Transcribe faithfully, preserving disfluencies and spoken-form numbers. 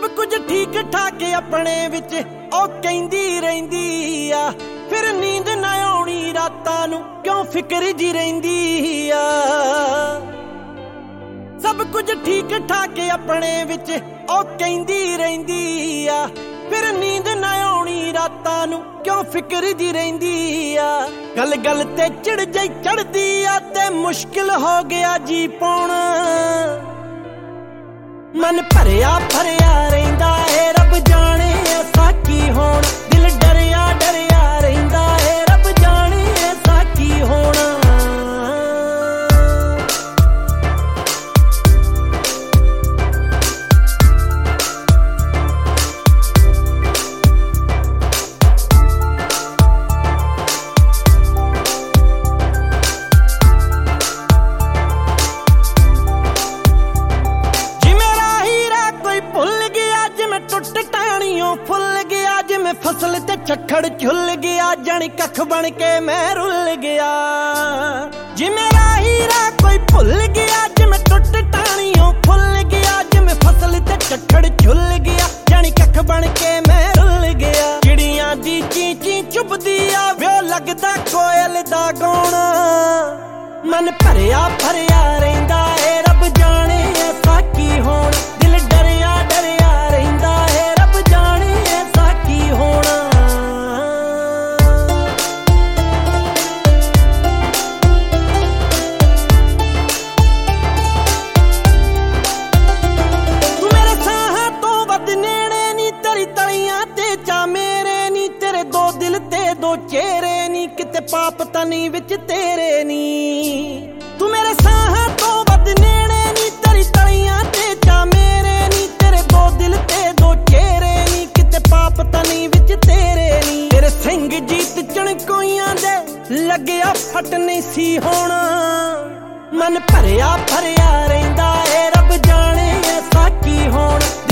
सब कुछ ठीक ठाक अपने विच ओ कहंदी रहिंदी आ, फिर नींद ना आउणी रातां नूं क्यों फिक्र जी रहिंदी आ। सब कुछ ठीक ठाक अपने विच ओ कहंदी रहिंदी आ, फिर नींद ना आउणी रातां नूं क्यों फिक्र जी रहिंदी आ। गल गल ते चिड़ जाई चढ़दी आ ते मुश्किल हो गया जी पाउणा, मन भरिया भरिया रहिंदा है रब जाने ऐसा की होना, दिल डरिया डरिया रहिंदा है रब जाने ऐसा की होना। फुल गया जिमें फसल ते चखड़ झुल गया, जानी कख बन के मैं रुल गया। जिमें हीरा कोई भुल गया जिमें टुट टाणियों फुल गया, जिमें फसल ते चखड़ झुल गया, जानी कख बन के मैं रुल गया। चिड़ियां दी ची ची चुभदी आ व्यो लगदा कोयल दा गौणा, मन भरिया भरिया रहिंदा है रब जाने ऐसा की होना, दिल डरिया डरिया रहिंदा है रब जाने ऐसा की होना। तू मेरे साहां तो वध नेड़े नी, तेरी तलियां ते जा मेरे नी, तेरे दो दिल ते दो चेहरे नी, किते पाप तनी विच तेरे नी। तू मेरे साहां तो वध नेड़े नी, तेरी तलियां ते जा मेरे नी, तेरे दो दिल ते दो चेहरे नी, किते पाप तनी विच तेरे नी। तेरे सिंह जीत चणकोइयां दे लगया फट नहीं सी होना, मन भरिया भरिया रहिंदा है रब जाने ऐसा की होना,